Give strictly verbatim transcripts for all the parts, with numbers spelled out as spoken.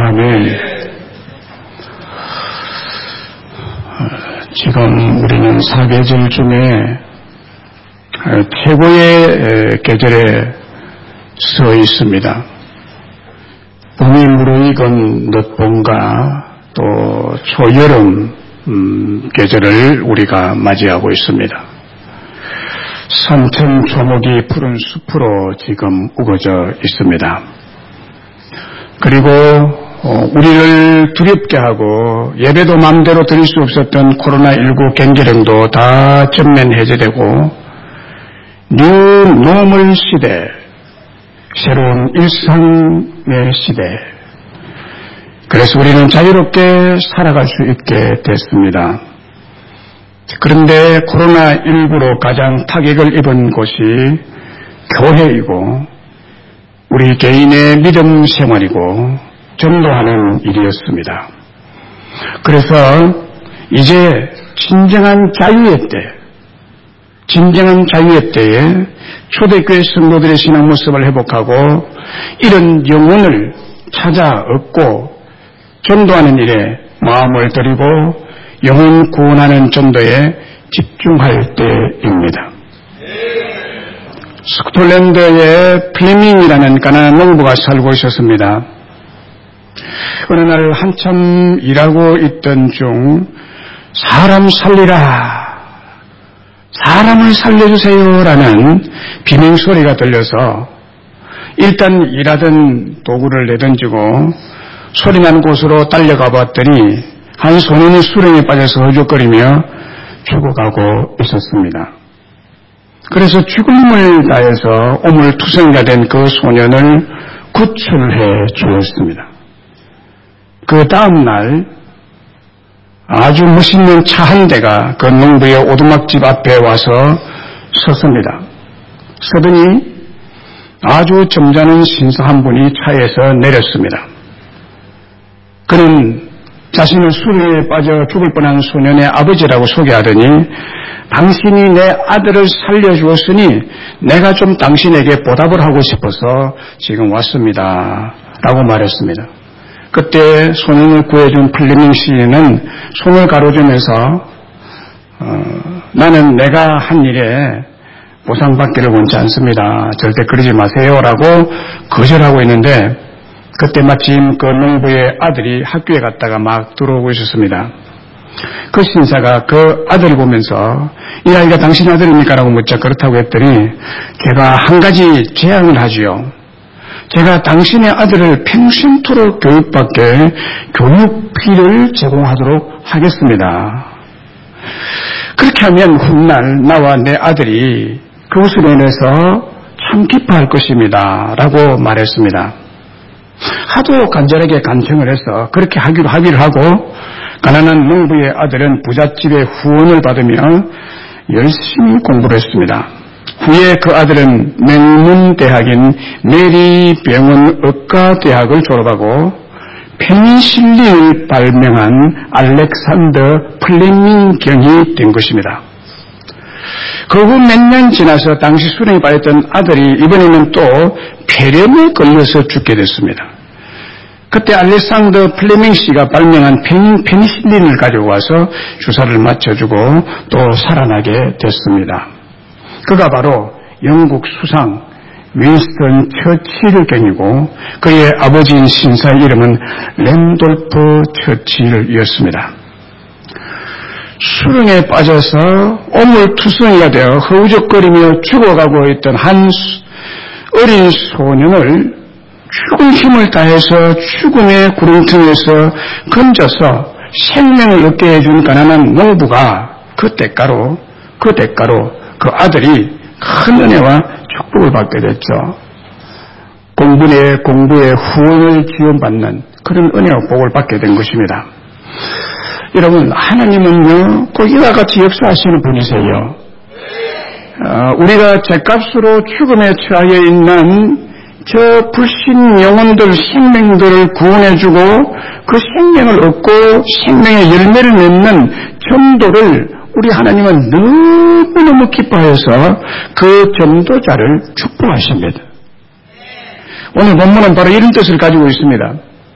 아멘. 지금 우리는 사계절 중에 최고의 계절에 서 있습니다. 봄이 무르익은 늦봄과 또 초여름 음, 계절을 우리가 맞이하고 있습니다. 산천 초목이 푸른 숲으로 지금 우거져 있습니다. 그리고 어, 우리를 두렵게 하고 예배도 마음대로 드릴 수 없었던 코로나십구 경계령도 다 전면 해제되고 뉴 노멀 시대, 새로운 일상의 시대, 그래서 우리는 자유롭게 살아갈 수 있게 됐습니다. 그런데 코로나십구로 가장 타격을 입은 곳이 교회이고 우리 개인의 믿음 생활이고 전도하는 일이었습니다. 그래서 이제 진정한 자유의 때, 진정한 자유의 때에 초대교회 성도들의 신앙 모습을 회복하고 이런 영혼을 찾아 얻고 전도하는 일에 마음을 들이고 영혼 구원하는 전도에 집중할 때입니다. 스코틀랜드의 플레밍이라는 가난한 농부가 살고 있었습니다. 어느 날 한참 일하고 있던 중 사람 살리라, 사람을 살려주세요라는 비명소리가 들려서 일단 일하던 도구를 내던지고 소리난 곳으로 달려가 봤더니 한 소년이 수렁에 빠져서 허죽거리며 죽어가고 있었습니다. 그래서 죽음을 다해서 오물투성이가 된 그 소년을 구출해 주었습니다. 그 다음 날 아주 멋있는 차 한 대가 그 농부의 오두막집 앞에 와서 섰습니다. 서더니 아주 점잖은 신사 한 분이 차에서 내렸습니다. 그는 자신을 수렁에 빠져 죽을 뻔한 소년의 아버지라고 소개하더니 당신이 내 아들을 살려주었으니 내가 좀 당신에게 보답을 하고 싶어서 지금 왔습니다 라고 말했습니다. 그때 소년을 구해준 플레밍 시인은 손을 가로주면서 어, 나는 내가 한 일에 보상받기를 원치 않습니다. 절대 그러지 마세요 라고 거절하고 있는데 그때 마침 그 농부의 아들이 학교에 갔다가 막 들어오고 있었습니다. 그 신사가 그 아들을 보면서 이 아이가 당신 아들입니까? 라고 묻자 그렇다고 했더니 제가 한 가지 제안을 하지요. 제가 당신의 아들을 평생토록 교육받게 교육비를 제공하도록 하겠습니다. 그렇게 하면 훗날 나와 내 아들이 그것으로 인해서 참 기뻐할 것입니다. 라고 말했습니다. 하도 간절하게 간청을 해서 그렇게 하기로 합의를 하고 가난한 농부의 아들은 부잣집의 후원을 받으며 열심히 공부를 했습니다. 후에 그 아들은 명문대학인 메리병원 의과대학을 졸업하고 페니실린을 발명한 알렉산더 플레밍경이 된 것입니다. 그 후 몇 년 지나서 당시 수렁에 빠졌던 아들이 이번에는 또 폐렴에 걸려서 죽게 됐습니다. 그때 알렉산더 플레밍 씨가 발명한 페니, 페니실린을 가지고 와서 주사를 맞춰주고 또 살아나게 됐습니다. 그가 바로 영국 수상 윈스턴 처칠경이고 그의 아버지인 신사의 이름은 랜돌프 처칠이었습니다. 수렁에 빠져서 오물투성이가 되어 허우적거리며 죽어가고 있던 한 어린 소년을 죽은 힘을 다해서 죽음의 구렁텅이에서 건져서 생명을 얻게 해준 가난한 농부가 그 대가로 그 대가로 그 아들이 큰 은혜와 축복을 받게 됐죠. 공부에 공부에 후원을 지원받는 그런 은혜와 복을 받게 된 것입니다. 여러분, 하나님은요 꼭 이와 같이 역사하시는 분이세요. 어, 우리가 죗값으로 죽음에 처하여 있는 저 불신 영혼들 생명들을 구원해주고 그 생명을 얻고 생명의 열매를 맺는 전도를 우리 하나님은 너무너무 기뻐해서 그 전도자를 축복하십니다. 오늘 본문은 바로 이런 뜻을 가지고 있습니다.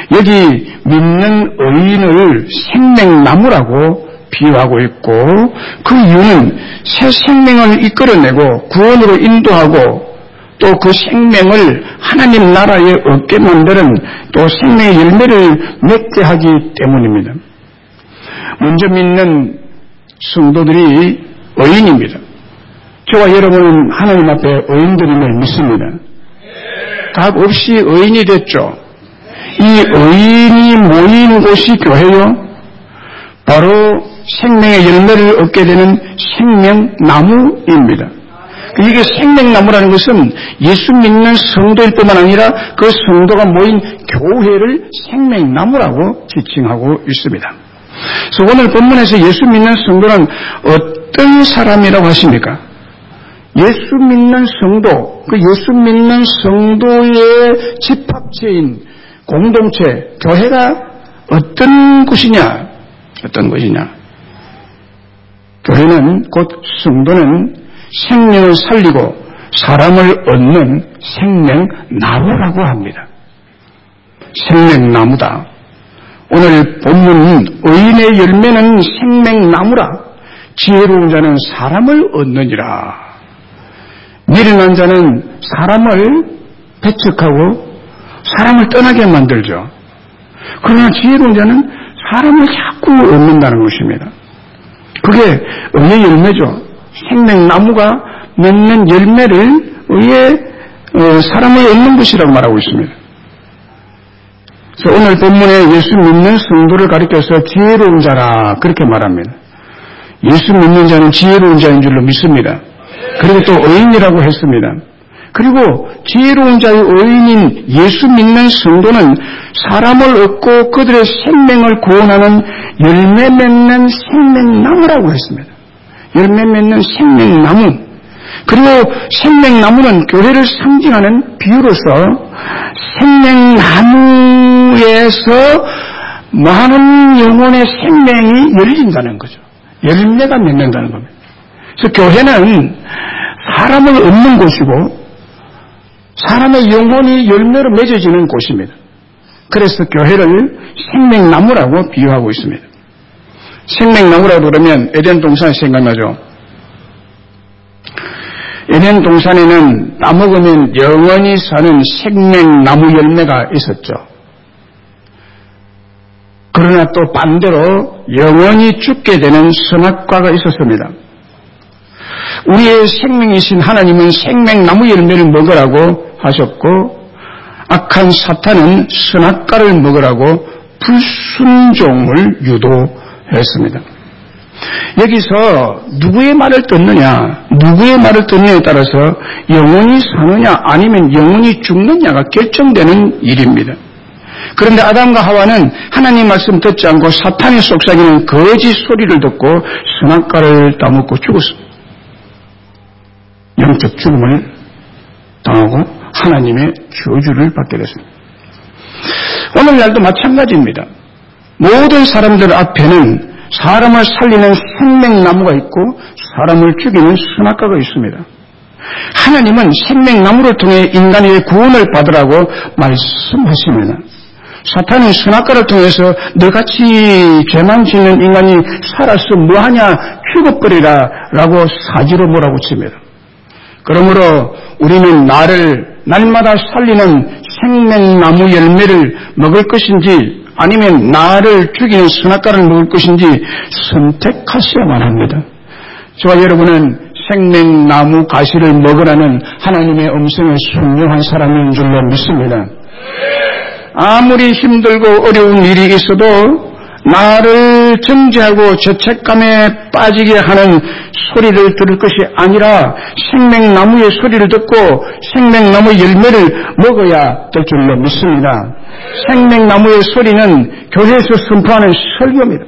여기 믿는 의인을 생명나무라고 비유하고 있고, 그 이유는 새 생명을 이끌어내고 구원으로 인도하고 또 그 생명을 하나님 나라에 얻게 만드는 또 생명의 열매를 맺게 하기 때문입니다. 먼저 믿는 성도들이 의인입니다. 저와 여러분은 하나님 앞에 의인들임을 믿습니다. 값 없이 의인이 됐죠. 이 의인이 모인 곳이 교회요, 바로 생명의 열매를 얻게 되는 생명나무입니다. 이게 생명나무라는 것은 예수 믿는 성도일 뿐만 아니라 그 성도가 모인 교회를 생명나무라고 지칭하고 있습니다. 그래서 오늘 본문에서 예수 믿는 성도는 어떤 사람이라고 하십니까? 예수 믿는 성도, 그 예수 믿는 성도의 집합체인 공동체, 교회가 어떤 곳이냐? 어떤 것이냐? 교회는 곧 성도는 생명을 살리고 사람을 얻는 생명나무라고 합니다. 생명나무다. 오늘 본문 의인의 열매는 생명나무라. 지혜로운 자는 사람을 얻느니라. 미련한 자는 사람을 배척하고 사람을 떠나게 만들죠. 그러나 지혜로운 자는 사람을 자꾸 얻는다는 것입니다. 그게 의의 열매죠. 생명나무가 맺는 열매를 의의 사람을 얻는 것이라고 말하고 있습니다. 그래서 오늘 본문에 예수 믿는 성도를 가리켜서 지혜로운 자라 그렇게 말합니다. 예수 믿는 자는 지혜로운 자인 줄로 믿습니다. 그리고 또 의인이라고 했습니다. 그리고 지혜로운 자의 의인인 예수 믿는 성도는 사람을 얻고 그들의 생명을 구원하는 열매 맺는 생명나무라고 했습니다. 열매 맺는 생명나무. 그리고 생명나무는 교회를 상징하는 비유로서 생명나무에서 많은 영혼의 생명이 열린다는 거죠. 열매가 맺는다는 겁니다. 그래서 교회는 사람을 얻는 곳이고 사람의 영혼이 열매로 맺어지는 곳입니다. 그래서 교회를 생명나무라고 비유하고 있습니다. 생명나무라고 그러면 에덴 동산이 생각나죠. 에덴 동산에는 따먹으면 영원히 사는 생명나무 열매가 있었죠. 그러나 또 반대로 영원히 죽게 되는 선악과가 있었습니다. 우리의 생명이신 하나님은 생명나무 열매를 먹으라고 하셨고 악한 사탄은 선악과를 먹으라고 불순종을 유도했습니다. 여기서 누구의 말을 듣느냐, 누구의 말을 듣느냐에 따라서 영원히 사느냐 아니면 영원히 죽느냐가 결정되는 일입니다. 그런데 아담과 하와는 하나님 말씀 듣지 않고 사탄의 속삭이는 거짓 소리를 듣고 선악과를 따먹고 죽었습니다. 영적 죽음을 당하고 하나님의 저주를 받게 됐습니다. 오늘날도 마찬가지입니다. 모든 사람들 앞에는 사람을 살리는 생명나무가 있고 사람을 죽이는 선악과가 있습니다. 하나님은 생명나무를 통해 인간의 구원을 받으라고 말씀하십니다. 사탄은 선악과를 통해서 너같이 죄만 짓는 인간이 살아서 뭐하냐 죽어버리라 라고 사지로 몰아붙입니다. 그러므로 우리는 나를 날마다 살리는 생명나무 열매를 먹을 것인지 아니면 나를 죽이는 선악과를 먹을 것인지 선택하셔야만 합니다. 저와 여러분은 생명나무 가시를 먹으라는 하나님의 음성에 순종한 사람인 줄로 믿습니다. 아무리 힘들고 어려운 일이 있어도 나를 정죄하고 죄책감에 빠지게 하는 소리를 들을 것이 아니라 생명나무의 소리를 듣고 생명나무 열매를 먹어야 될 줄로 믿습니다. 생명나무의 소리는 교회에서 선포하는 설교입니다.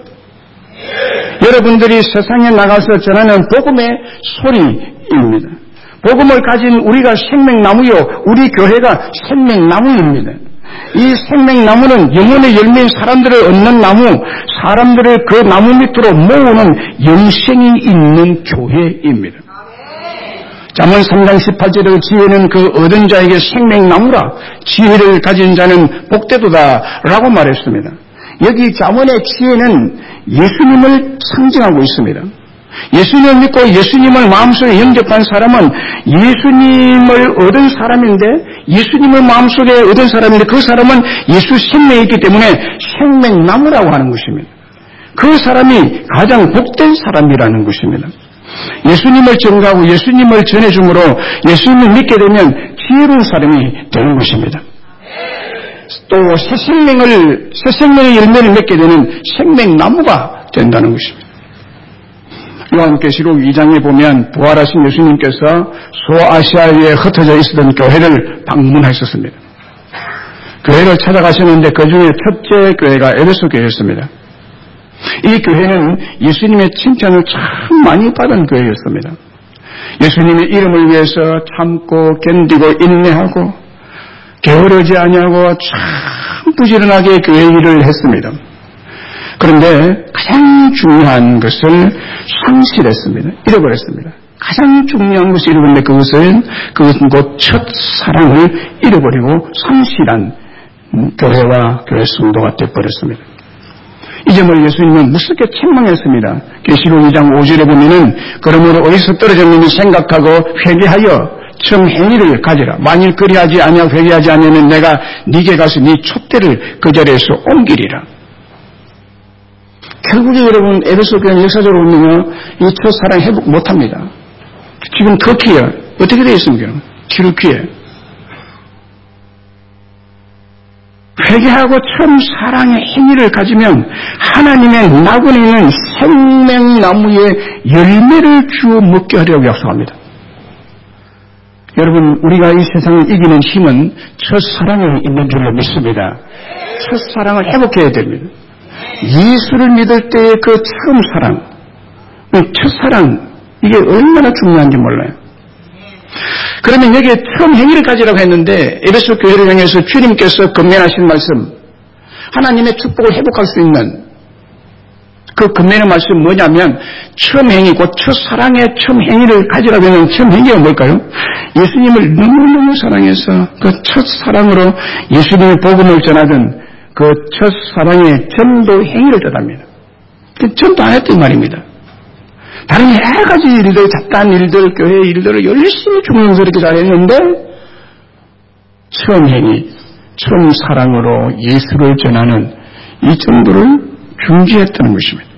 여러분들이 세상에 나가서 전하는 복음의 소리입니다. 복음을 가진 우리가 생명나무요, 우리 교회가 생명나무입니다. 이 생명나무는 영혼의 열매인 사람들을 얻는 나무, 사람들을 그 나무 밑으로 모으는 영생이 있는 교회입니다. 잠언 삼 장 십팔 절에 지혜는 그 얻은 자에게 생명나무라. 지혜를 가진 자는 복되도다 라고 말했습니다. 여기 잠언의 지혜는 예수님을 상징하고 있습니다. 예수님을 믿고 예수님을 마음속에 영접한 사람은 예수님을 얻은 사람인데, 예수님을 마음속에 얻은 사람인데 그 사람은 예수 생명이 있기 때문에 생명나무라고 하는 것입니다. 그 사람이 가장 복된 사람이라는 것입니다. 예수님을 증거하고 예수님을 전해줌으로 예수님을 믿게 되면 지혜로운 사람이 되는 것입니다. 또 새 생명을, 새 생명의 열매를 맺게 되는 생명나무가 된다는 것입니다. 요한계시록 이 장에 보면 부활하신 예수님께서 소아시아에 흩어져 있었던 교회를 방문하셨습니다. 교회를 찾아가셨는데 그 중에 첫째 교회가 에베소 교회였습니다. 이 교회는 예수님의 칭찬을 참 많이 받은 교회였습니다. 예수님의 이름을 위해서 참고 견디고 인내하고 게으르지 아니하고 참 부지런하게 교회 일을 했습니다. 그런데 가장 중요한 것을 상실했습니다. 잃어버렸습니다. 가장 중요한 것을 잃어버렸는데 그것은, 그것은 곧 첫사랑을 잃어버리고 상실한 교회와 교회 성도가 되어버렸습니다. 이 점을 예수님은 무섭게 책망했습니다. 계시록 이 장 오 절에 보면은 그러므로 어디서 떨어졌는지 생각하고 회개하여 참 행위를 가지라. 만일 그리하지 아니하고 회개하지 않으면 내가 네게 가서 네 촛대를 그 자리에서 옮기리라. 결국에 여러분 에베소 교회는 역사적으로 보면 이 첫사랑 회복 못합니다. 지금 터키에 어떻게 되어 있습니까? 튀르키예. 회개하고 처음 사랑의 행위를 가지면 하나님의 나군에 있는 생명나무의 열매를 주어 먹게 하려고 약속합니다. 여러분, 우리가 이 세상을 이기는 힘은 첫사랑에 있는 줄로 믿습니다. 첫사랑을 회복해야 됩니다. 예수를 믿을 때의 그 처음 사랑, 첫사랑, 이게 얼마나 중요한지 몰라요. 그러면 여기에 처음 행위를 가지라고 했는데 에베소 교회를 향해서 주님께서 건면하신 말씀, 하나님의 축복을 회복할 수 있는 그 건면의 말씀이 뭐냐면 처음 행위고 첫사랑의 처음 행위를 가지라고 하는 처음 행위가 뭘까요? 예수님을 너무너무 사랑해서 그 첫사랑으로 예수님의 복음을 전하던 그 첫사랑의 전도 행위를 뜻합니다. 전도 안 했단 말입니다. 다른 여러 가지 일들, 잡다한 일들, 교회 일들을 열심히 중용스럽게 잘했는데 처음 행위, 처음 사랑으로 예수를 전하는 이 정도를 중지했다는 것입니다.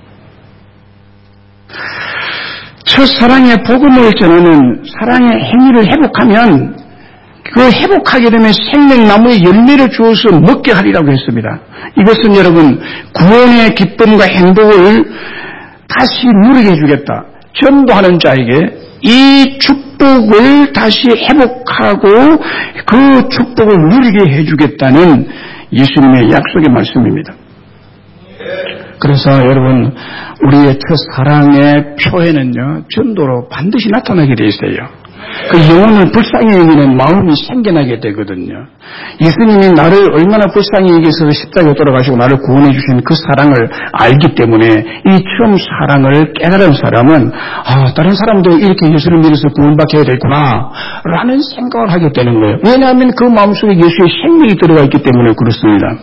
첫사랑의 복음을 전하는 사랑의 행위를 회복하면 그 회복하게 되면 생명나무의 열매를 주어서 먹게 하리라고 했습니다. 이것은 여러분 구원의 기쁨과 행복을 다시 누리게 해주겠다. 전도하는 자에게 이 축복을 다시 회복하고 그 축복을 누리게 해주겠다는 예수님의 약속의 말씀입니다. 그래서 여러분 우리의 첫사랑의 표현은요 전도로 반드시 나타나게 되어 있어요. 그 영혼을 불쌍히 여기는 마음이 생겨나게 되거든요. 예수님이 나를 얼마나 불쌍히 여기서 십자가에 돌아가시고 나를 구원해 주신 그 사랑을 알기 때문에 이 처음 사랑을 깨달은 사람은 아 다른 사람도 이렇게 예수를 믿어서 구원받게 되겠구나 라는 생각을 하게 되는 거예요. 왜냐하면 그 마음속에 예수의 생명이 들어가 있기 때문에 그렇습니다.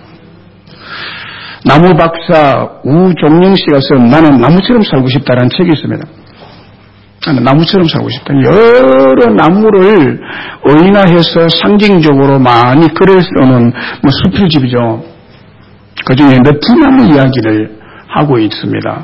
나무 박사 우종영 씨가 쓴 나는 나무처럼 살고 싶다라는 책이 있습니다. 나는 나무처럼 살고 싶다. 여러 나무를 의인화해서 상징적으로 많이 글을 써놓은 뭐 수필집이죠. 그 중에 느티나무 이야기를 하고 있습니다.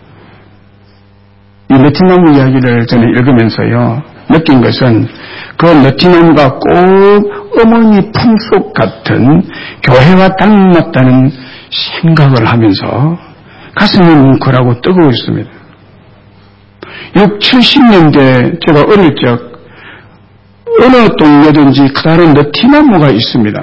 이 느티나무 이야기를 저는 읽으면서요 느낀 것은 그 느티나무가 꼭 어머니 품속 같은 교회와 닮았다는 생각을 하면서 가슴이 뭉클하고 뜨거웠습니다. 육십, 칠십 년대 제가 어릴 적 어느 동네든지 크다란 느티나무가 있습니다.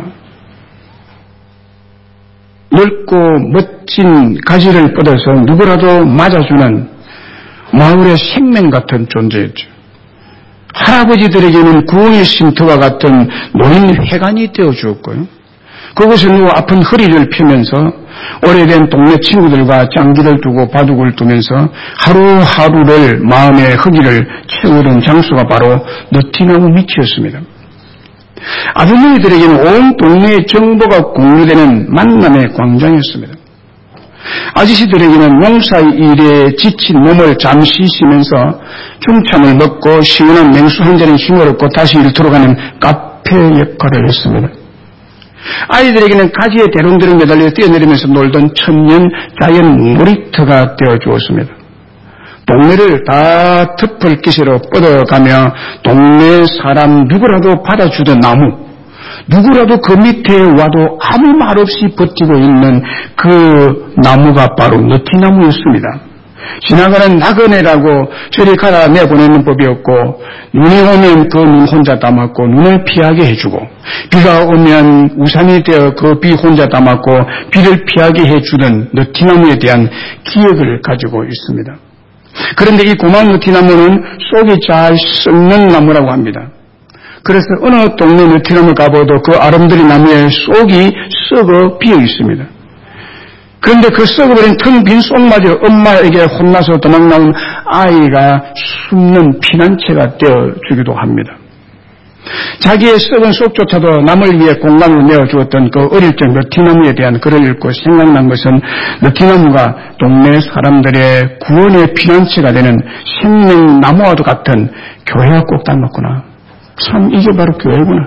넓고 멋진 가지를 뻗어서 누구라도 맞아주는 마을의 생명 같은 존재였죠. 할아버지들에게는 구원의 쉼터와 같은 노인회관이 되어 주었고요. 그곳에 누워 아픈 허리를 펴면서 오래된 동네 친구들과 짱기를 두고 바둑을 두면서 하루하루를 마음의 허기를 채우던 장소가 바로 너티나무 밑이었습니다. 아주머니들에게는 온 동네의 정보가 공유되는 만남의 광장이었습니다. 아저씨들에게는 농사일에 지친 몸을 잠시 쉬면서 중참을 먹고 시원한 냉수 한 잔에 힘을 얻고 다시 일터로 가는 카페 역할을 했습니다. 아이들에게는 가지에 대롱대롱 매달려 뛰어내리면서 놀던 천년 자연 놀이터가 되어주었습니다. 동네를 다 트플기세로 뻗어가며 동네 사람 누구라도 받아주던 나무, 누구라도 그 밑에 와도 아무 말 없이 버티고 있는 그 나무가 바로 너티나무였습니다. 지나가는 나그네라고 저리 가라 내보내는 법이었고, 눈이 오면 그 눈 혼자 담았고 눈을 피하게 해주고, 비가 오면 우산이 되어 그 비 혼자 담았고 비를 피하게 해주던 너티나무에 대한 기억을 가지고 있습니다. 그런데 이 고마운 너티나무는 쏙이 잘 썩는 나무라고 합니다. 그래서 어느 동네 너티나무 가봐도 그 아름드리 나무에 쏙이 썩어 비어 있습니다. 그런데 그 썩어버린 텅 빈 쏙마저 엄마에게 혼나서 도망나온 아이가 숨는 피난처가 되어주기도 합니다. 자기의 썩은 쏙조차도 남을 위해 공간을 내어주었던 그 어릴 적 너티나무에 대한 글을 읽고 생각난 것은 너티나무가 동네 사람들의 구원의 피난처가 되는 생명나무와도 같은 교회와 꼭 닮았구나. 참 이게 바로 교회구나.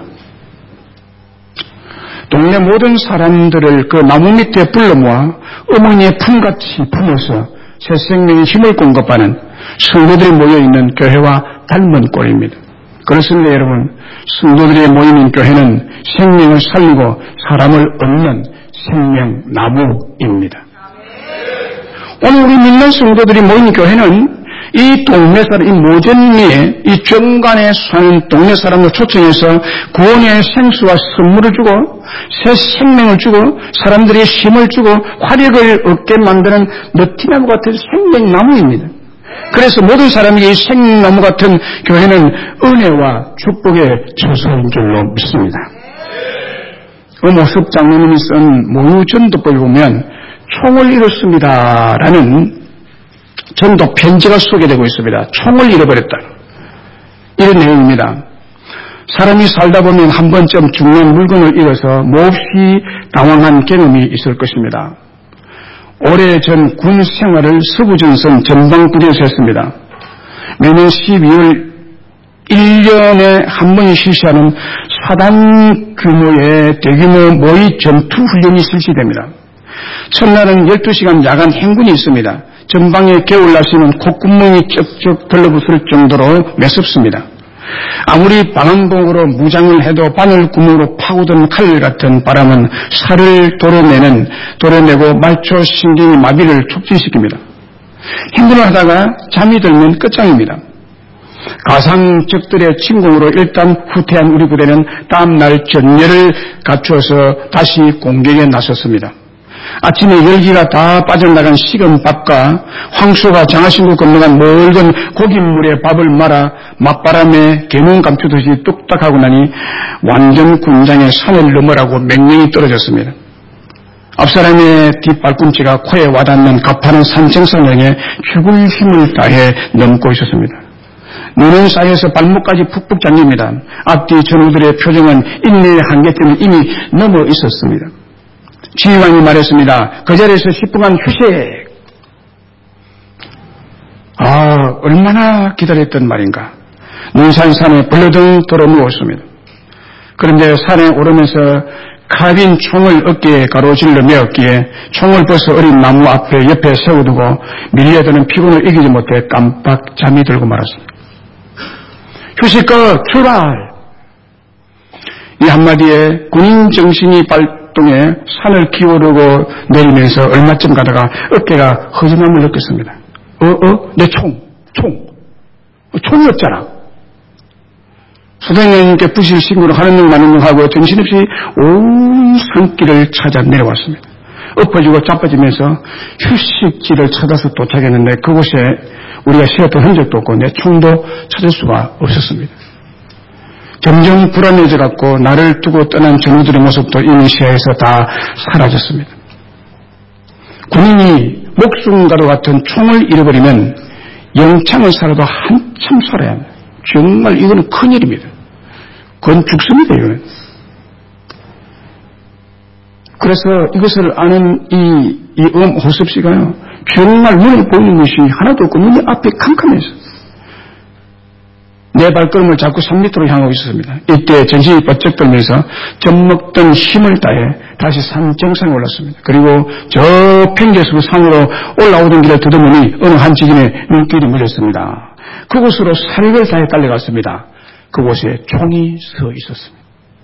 동네 모든 사람들을 그 나무 밑에 불러 모아 어머니의 품같이 품어서 새 생명의 힘을 공급하는 성도들이 모여있는 교회와 닮은 꼴입니다. 그렇습니다, 여러분. 성도들이 모이는 교회는 생명을 살리고 사람을 얻는 생명나무입니다. 오늘 우리 믿는 성도들이 모이는 교회는 이 동네 사람, 이 모전리에, 이 정관에 사는 동네 사람을 초청해서 구원의 생수와 선물을 주고 새 생명을 주고 사람들의 힘을 주고 화력을 얻게 만드는 너티나무 같은 생명나무입니다. 그래서 모든 사람이 이 생명나무 같은 교회는 은혜와 축복의 처소인 줄로 믿습니다. 엄호섭 장로님이 쓴 모유전도법에 보면 총을 잃었습니다라는 전도 편지가 소개되고 있습니다. 총을 잃어버렸다. 이런 내용입니다. 사람이 살다 보면 한 번쯤 중요한 물건을 잃어서 몹시 당황한 경험이 있을 것입니다. 오래전 군 생활을 서부전선 전방부대에서 했습니다. 매년 십이월 일 년에 한 번이 실시하는 사단 규모의 대규모 모의 전투 훈련이 실시됩니다. 첫날은 열두 시간 야간 행군이 있습니다. 전방에 겨울 날씨는 콧구멍이 쩍쩍 들러붙을 정도로 매섭습니다. 아무리 방한봉으로 무장을 해도 바늘구멍으로 파고든 칼 같은 바람은 살을 도려내는, 도려내고 말초 신경의 마비를 촉진시킵니다. 행군을 하다가 잠이 들면 끝장입니다. 가상적들의 침공으로 일단 후퇴한 우리 부대는 다음날 전열을 갖추어서 다시 공격에 나섰습니다. 아침에 열기가 다 빠져나간 식은 밥과 황소가 장하신구 건너간 멀건 고깃물에 밥을 말아 맞바람에 개눈 감추듯이 뚝딱 하고 나니 완전 군장에 산을 넘으라고 명령이 떨어졌습니다. 앞사람의 뒷발꿈치가 코에 와닿는 가파른 산청산을 향해 죽을 힘을 다해 넘고 있었습니다. 눈은 쌓여서 발목까지 푹푹 잠깁니다. 앞뒤 전우들의 표정은 인내의 한계점을 이미 넘어 있었습니다. 지휘관이 말했습니다. 그 자리에서 십 분간 휴식. 아, 얼마나 기다렸던 말인가. 눈산산에 벌러덩 들어 누웠습니다. 그런데 산에 오르면서 카빈 총을 어깨에 가로질러 메었기에 총을 벗어 어린 나무 앞에 옆에 세워두고 밀려드는 피곤을 이기지 못해 깜빡 잠이 들고 말았습니다. 휴식 끝, 출발! 이 한마디에 군인 정신이 발동해 산을 기어오르고 내리면서 얼마쯤 가다가 어깨가 허전함을 느꼈습니다. 어, 어? 내 총, 총. 총이었잖아. 소장님께 부실 신고를 하는 둥 마는 둥 하고 정신없이 온 산길을 찾아 내려왔습니다. 엎어지고 자빠지면서 휴식지를 찾아서 도착했는데 그곳에 우리가 쉬었던 흔적도 없고 내 총도 찾을 수가 없었습니다. 점점 불안해져갖고 나를 두고 떠난 전우들의 모습도 이미 시야에서 다 사라졌습니다. 군인이 목숨과도 같은 총을 잃어버리면 영창을 살아도 한참 살아야 합니다. 정말 이거는 큰일입니다. 그건 죽습니다. 이거는. 그래서 이것을 아는 이, 이 음 호섭 씨가요, 정말 눈에 보이는 것이 하나도 없고 눈이 앞에 캄캄해서 내 발걸음을 자꾸 산 밑으로 향하고 있었습니다. 이때 전신이 번쩍 들면서 젖먹던 힘을 다해 다시 산 정상에 올랐습니다. 그리고 저 팽개수 산으로 올라오던 길에 더듬으니 어느 한 지진에 눈길이 물렸습니다. 그곳으로 살을 다해 달려갔습니다. 그곳에 총이 서 있었습니다.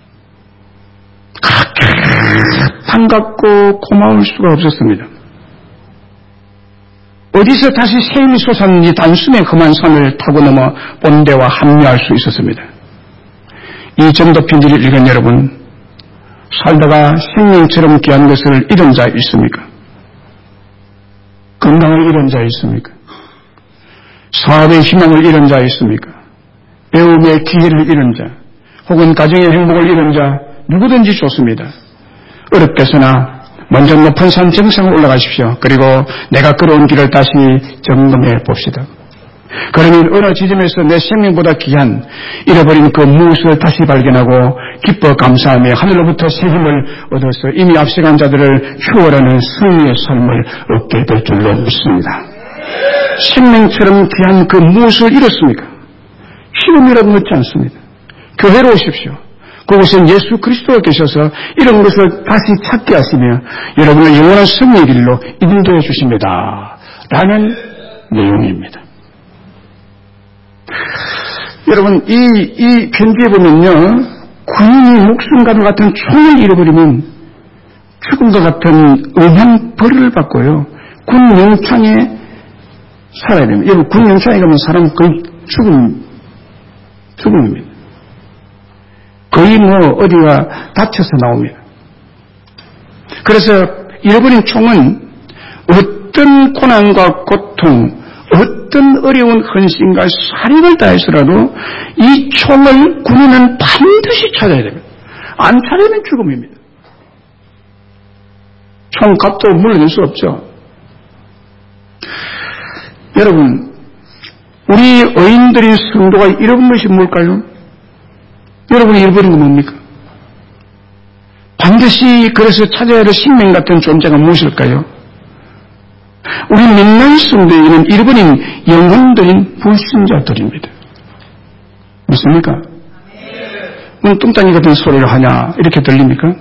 그렇게 반갑고 고마울 수가 없었습니다. 어디서 다시 새 힘이 솟았는지 단숨에 험한 산을 타고 넘어 본대와 합류할 수 있었습니다. 이 정도 편지를 읽은 여러분, 살다가 생명처럼 귀한 것을 잃은 자 있습니까? 건강을 잃은 자 있습니까? 사업의 희망을 잃은 자 있습니까? 배움의 기회를 잃은 자, 혹은 가정의 행복을 잃은 자, 누구든지 좋습니다. 어렵게서나 먼저 높은 산 정상으로 올라가십시오. 그리고 내가 걸어온 길을 다시 점검해 봅시다. 그러면 어느 지점에서 내 생명보다 귀한 잃어버린 그 무엇을 다시 발견하고 기뻐 감사하며 하늘로부터 새 힘을 얻어서 이미 앞서간 자들을 추월하는 승리의 삶을 얻게 될 줄로 믿습니다. 생명처럼 귀한 그 무엇을 잃었습니까? 희망이라도 넣지 않습니다. 교회로 오십시오. 그곳엔 예수 그리스도가 계셔서 이런 것을 다시 찾게 하시며 여러분을 영원한 승리의 길로 인도해 주십니다. 라는 내용입니다. 여러분, 이, 이 편지에 보면요, 군인이 목숨과도 같은 총을 잃어버리면 죽음과 같은 음한 벌을 받고요, 군 영창에 살아야 됩니다. 여러분, 군 영창에 가면 사람 거의 죽음, 죽음입니다. 거의 뭐 어디가 다쳐서 나옵니다. 그래서 잃어버린 총은 어떤 고난과 고통, 어떤 어려운 헌신과 살인을 다해서라도 이 총을 군인은 반드시 찾아야 됩니다. 안 찾으면 죽음입니다. 총값도 물려줄 수 없죠. 여러분, 우리 의인들인 성도가 잃어버린 것이 뭘까요? 여러분이 잃어버린 건 뭡니까? 반드시 그래서 찾아야 할 생명 같은 존재가 무엇일까요? 우리 믿는 성도에게는 잃어버린 영혼들인 불신자들입니다. 믿습니까? 왜 뚱땅이 같은 소리를 하냐 이렇게 들립니까?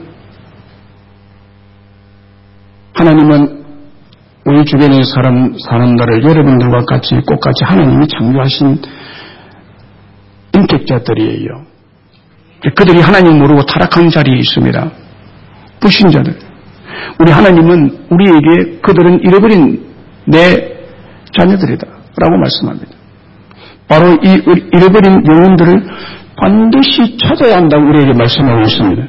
하나님은 우리 주변의 사람, 사람들을 여러분들과 같이 똑같이 하나님이 창조하신 인격자들이에요. 그들이 하나님 모르고 타락한 자리에 있습니다. 불신자들. 우리 하나님은 우리에게 그들은 잃어버린 내 자녀들이다 라고 말씀합니다. 바로 이 잃어버린 영혼들을 반드시 찾아야 한다고 우리에게 말씀하고 있습니다.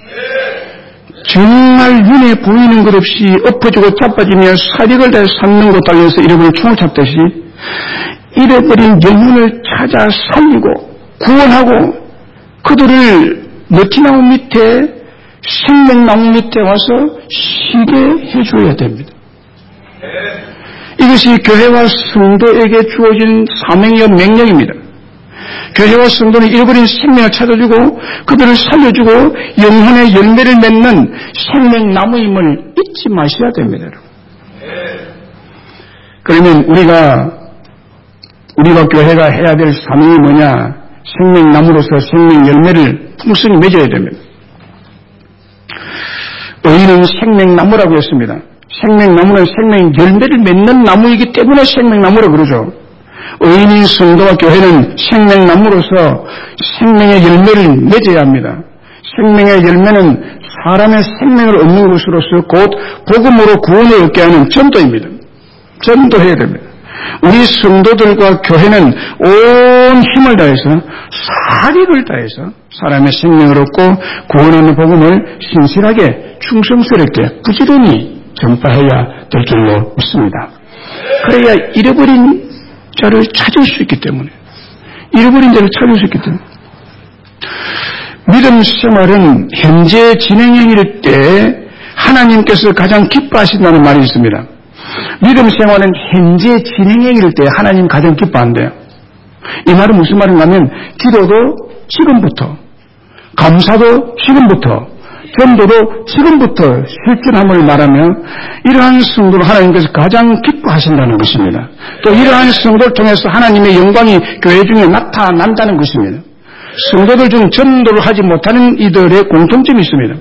정말 눈에 보이는 것 없이 엎어지고 자빠지며 사력을 다해 삼는 곳 달려서 잃어버린 총을 찾듯이 잃어버린 영혼을 찾아 살리고 구원하고 그들을 너티나무 밑에 생명나무 밑에 와서 쉬게 해줘야 됩니다. 이것이 교회와 성도에게 주어진 사명이요 명령입니다. 교회와 성도는 잃어버린 생명을 찾아주고 그들을 살려주고 영혼의 열매를 맺는 생명나무임을 잊지 마셔야 됩니다. 그러면 우리가 우리가 교회가 해야 될 사명이 뭐냐? 생명나무로서 생명 열매를 풍성히 맺어야 됩니다. 의인은 생명나무라고 했습니다. 생명나무는 생명 열매를 맺는 나무이기 때문에 생명나무라고 그러죠. 의인인 성도와 교회는 생명나무로서 생명의 열매를 맺어야 합니다. 생명의 열매는 사람의 생명을 얻는 것으로서 곧 복음으로 구원을 얻게 하는 전도입니다. 전도해야 됩니다. 우리 성도들과 교회는 온 힘을 다해서 사력을 다해서 사람의 생명을 얻고 구원하는 복음을 신실하게 충성스럽게 부지런히 전파해야 될 줄로 믿습니다. 그래야 잃어버린 자를 찾을 수 있기 때문에 잃어버린 자를 찾을 수 있기 때문에 믿음 생활은 현재 진행형일 때 하나님께서 가장 기뻐하신다는 말이 있습니다. 믿음 생활은 현재 진행에 이를 때 하나님 가장 기뻐한대요. 이 말은 무슨 말인가 하면 기도도 지금부터, 감사도 지금부터, 전도도 지금부터 실천함을 말하며 이러한 성도를 하나님께서 가장 기뻐하신다는 것입니다. 또 이러한 성도를 통해서 하나님의 영광이 교회 중에 나타난다는 것입니다. 성도들 중 전도를 하지 못하는 이들의 공통점이 있습니다.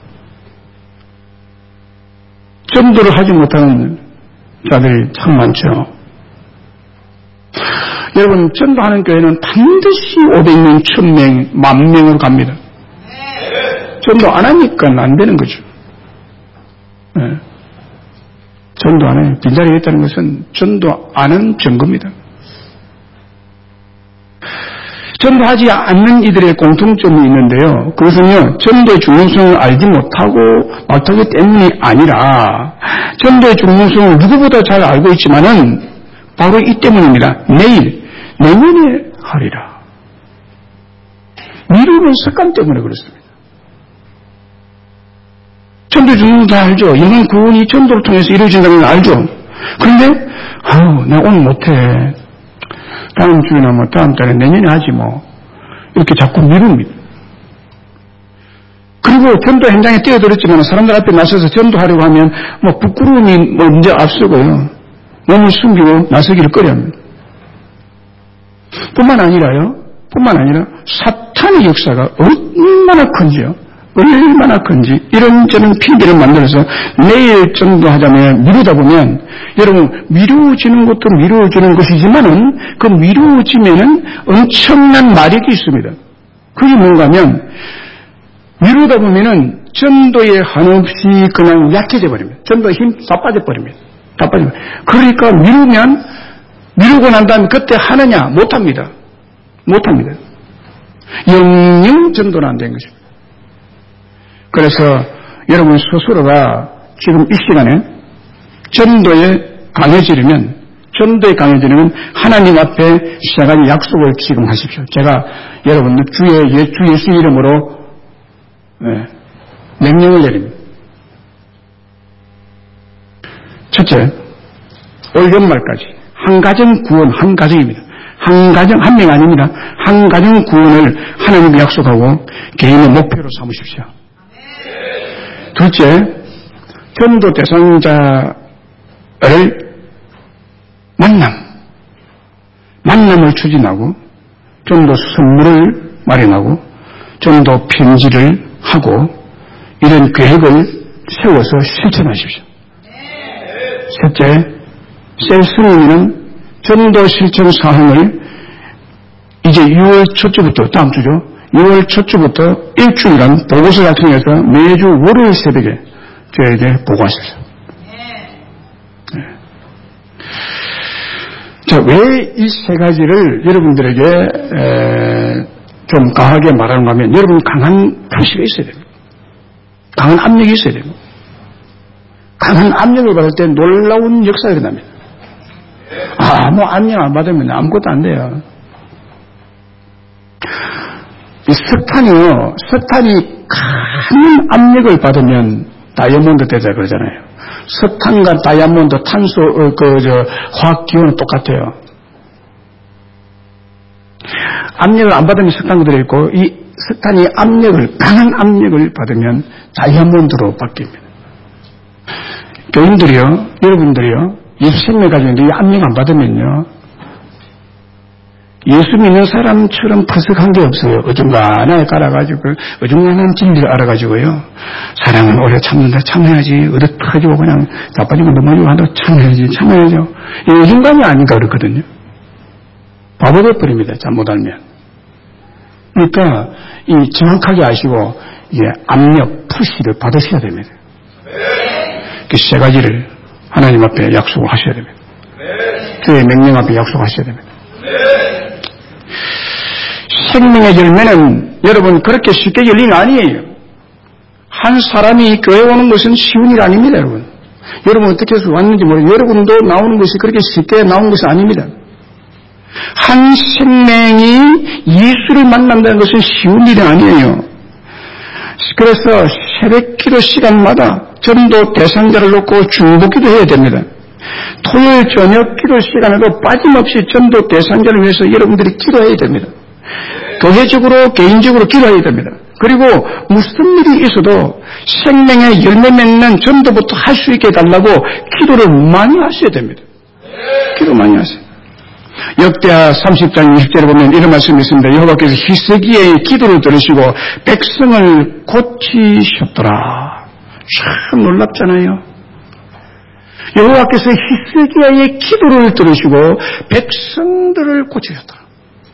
전도를 하지 못하는 자들이 참 많죠. 여러분, 전도하는 교회는 반드시 오백 명, 천 명, 만 명으로 갑니다. 전도 안 하니까 안 되는 거죠. 네. 전도 안 해요. 빈자리에 있다는 것은 전도 안 하는 증거입니다. 전도하지 않는 이들의 공통점이 있는데요. 그것은요, 전도의 중요성을 알지 못하고 못하기 때문이 아니라 전도의 중요성을 누구보다 잘 알고 있지만은 바로 이 때문입니다. 내일, 내년에 하리라. 미루는 습관 때문에 그렇습니다. 전도 중요성 다 알죠. 영혼 구원이 전도를 통해서 이루어진다는 걸 알죠. 그런데 아유, 나 오늘 못해. 다음 주나 뭐 다음 달에 내년에 하지 뭐 이렇게 자꾸 미룹니다. 그리고 전도 현장에 뛰어들었지만 사람들 앞에 나서서 전도하려고 하면 뭐 부끄러움이 먼저 앞서고요. 몸을 숨기고 나서기를 꺼려합니다. 뿐만 아니라요. 뿐만 아니라 사탄의 역사가 얼마나 큰지요. 얼마나 큰지 이런저런 핑계를 만들어서 내일 전도하자면 미루다 보면 여러분 미루어지는 것도 미루어지는 것이지만은 그 미루어지면은 엄청난 마력이 있습니다. 그게 뭔가 하면 미루다 보면은 전도에 한없이 그냥 약해져 버립니다. 전도에 힘 다 빠져버립니다. 다 빠져버립니다. 그러니까 미루면 미루고 난 다음에 그때 하느냐 못합니다. 못합니다. 영영 전도는 안 되는 것입니다. 그래서 여러분 스스로가 지금 이 시간에 전도에 강해지려면 전도에 강해지려면 하나님 앞에 시작한 약속을 지금 하십시오. 제가 여러분 주의 주 예수 이름으로 네, 명령을 내립니다. 첫째, 올 연말까지 한 가정 구원 한 가정입니다. 한 가정 한 명 아닙니다. 한 가정 구원을 하나님이 약속하고 개인의 목표로 삼으십시오. 둘째, 전도 대상자를 만남, 만남을 추진하고 전도 선물을 마련하고 전도 편지를 하고 이런 계획을 세워서 실천하십시오. 셋째, 셀스님은 전도 실천 사항을 이제 유월 첫주부터 다음 주죠. 유월 첫주부터 일주일간 보고서 작성해서 매주 월요일 새벽에 저에게 보고하십시오. 네. 자, 왜 이 세 가지를 여러분들에게 에, 좀 강하게 말하는가 하면 여러분 강한 표시가 있어야 됩니다. 강한 압력이 있어야 됩니다. 강한 압력을 받을 때 놀라운 역사가 일어납니다. 아무 압력 안 받으면 아무것도 안 돼요. 이 석탄이요, 석탄이 큰 압력을 받으면 다이아몬드 되자 그러잖아요. 석탄과 다이아몬드, 탄소, 어, 그, 저, 화학 기호는 똑같아요. 압력을 안 받으면 석탄이 들어있고, 이 석탄이 압력을, 강한 압력을 받으면 다이아몬드로 바뀝니다. 교인들이요, 여러분들이요, 예수 생명 가지고 있는데 이 압력 안 받으면요, 예수 믿는 사람처럼 퍼석한 게 없어요. 어중간하게 깔아가지고, 어중간한 진리를 알아가지고요. 사랑은 오래 참는다, 참아야지. 어듯하지고 그냥 자빠지고 넘어지고 한다, 참아야지, 참아야죠. 이 어중간이 아닌가 그렇거든요. 바보 돼버립니다, 잘못 알면. 그러니까, 이 정확하게 아시고, 예, 압력, 푸시를 받으셔야 됩니다. 그 세 가지를 하나님 앞에 약속을 하셔야 됩니다. 주의 명령 앞에 약속하셔야 됩니다. 생명의 열매는 여러분 그렇게 쉽게 열리는 게 아니에요. 한 사람이 교회 오는 것은 쉬운 일 아닙니다, 여러분. 여러분 어떻게 해서 왔는지 모르겠어요. 여러분도 나오는 것이 그렇게 쉽게 나온 것이 아닙니다. 한 생명이 예수를 만난다는 것은 쉬운 일이 아니에요. 그래서 새벽 기도 시간마다 전도 대상자를 놓고 중보기도 해야 됩니다. 토요일 저녁 기도 시간에도 빠짐없이 전도 대상자를 위해서 여러분들이 기도해야 됩니다. 교회적으로 개인적으로 기도해야 됩니다. 그리고 무슨 일이 있어도 생명의 열매 맺는 전도부터 할 수 있게 해달라고 기도를 많이 하셔야 됩니다. 기도 많이 하세요. 역대하 삼십 장 이십 절에 보면 이런 말씀이 있습니다. 여호와께서 히스기야의 기도를 들으시고 백성을 고치셨더라. 참 놀랍잖아요. 여호와께서 히스기야의 기도를 들으시고 백성들을 고치셨더라.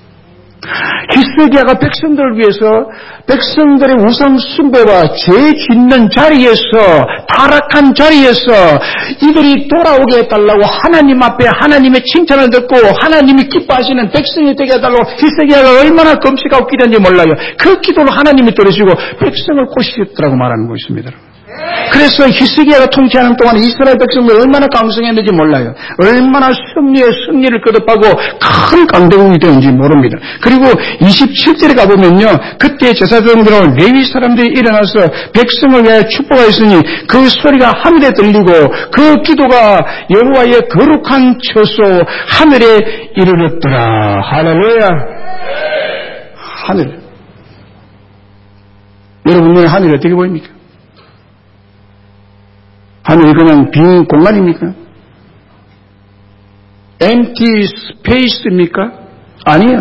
히스기야가 백성들을 위해서 백성들의 우상 숭배와 죄 짓는 자리에서 타락한 자리에서 이들이 돌아오게 해달라고 하나님 앞에 하나님의 칭찬을 듣고 하나님이 기뻐하시는 백성이 되게 해달라고 히스기야가 얼마나 금식하고 기도했는지 몰라요. 그 기도를 하나님이 들으시고 백성을 고치셨더라고 말하는 것입니다. 그래서 히스기야가 통치하는 동안 이스라엘 백성들 얼마나 강성했는지 몰라요. 얼마나 승리의 승리를 거듭하고 큰 강대국이 되는지 모릅니다. 그리고 이십칠 절에 가보면요, 그때 제사장들과 레위 사람들이 일어나서 백성을 위하여 축복하였으니 그 소리가 하늘에 들리고 그 기도가 여호와의 거룩한 처소 하늘에 이르렀더라. 할렐루야. 하늘. 여러분 눈에 하늘이 어떻게 보입니까? 하늘이 그냥 빈 공간입니까? empty space입니까? 아니에요.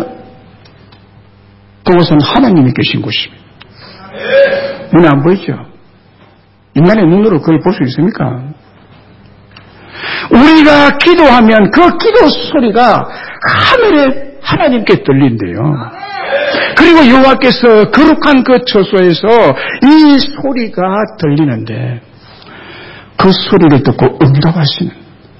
그것은 하나님이 계신 곳입니다. 눈에 안 보이죠? 인간의 눈으로 그걸 볼 수 있습니까? 우리가 기도하면 그 기도 소리가 하늘에 하나님께 들린대요. 그리고 여호와께서 거룩한 그 처소에서 이 소리가 들리는데 그 소리를 듣고 응답하시는.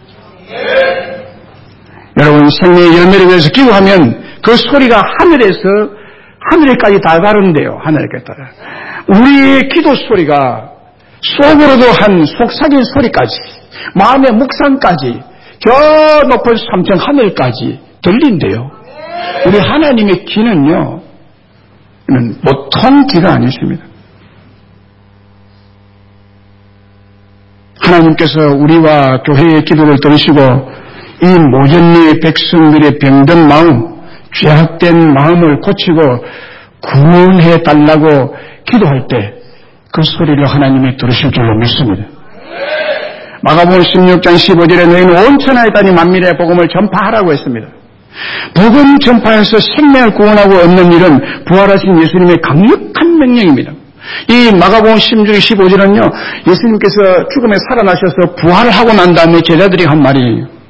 여러분 생명의 열매를 위해서 기도하면 그 소리가 하늘에서 하늘에까지 다 다른데요. 하늘에까지 따라. 우리의 기도 소리가 속으로도 한 속삭인 소리까지 마음의 묵상까지 저 높은 삼천 하늘까지 들린대요. 우리 하나님의 귀는요 보통 귀가 아니십니다. 하나님께서 우리와 교회의 기도를 들으시고 이 모전리의 백성들의 병든 마음, 죄악된 마음을 고치고 구원해 달라고 기도할 때 그 소리를 하나님이 들으실 줄로 믿습니다. 마가복음 십육 장 십오 절에 너희는 온 천하에 다니 만민의 복음을 전파하라고 했습니다. 복음 전파해서 생명을 구원하고 얻는 일은 부활하신 예수님의 강력한 명령입니다. 이 마가복음 십육 장 십오 절은요, 예수님께서 죽음에 살아나셔서 부활을 하고 난 다음에 제자들이 한 말이에요.